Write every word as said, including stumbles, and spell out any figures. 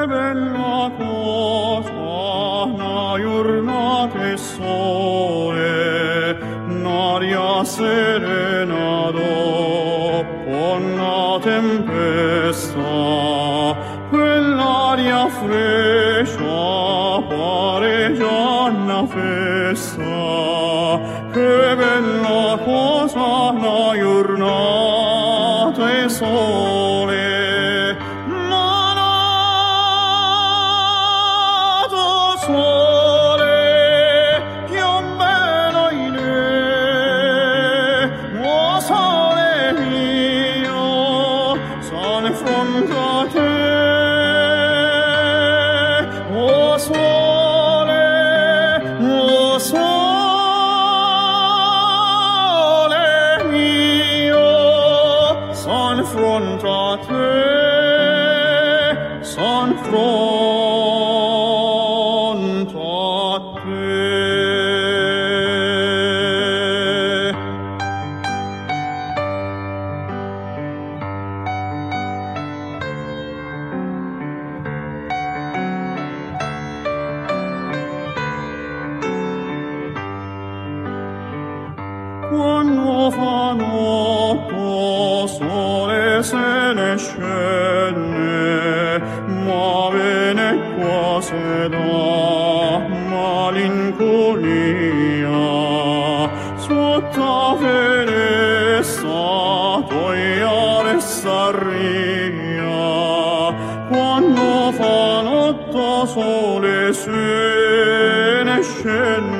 bella cosa una giornata e sole, un'aria serena dopo una tempesta, quell'aria fresca pare già una festa. Che bella cosa una giornata e sole, sole, che bella in oh sole mio, sono fronte a te, oh sole, oh sole mio, sono fronte a te, sono fronte quando fa notte sole se ne scende, ma bene qua se dà malinconia, sotto finestra togliere s'arria. Quando fa notte sole se ne scende,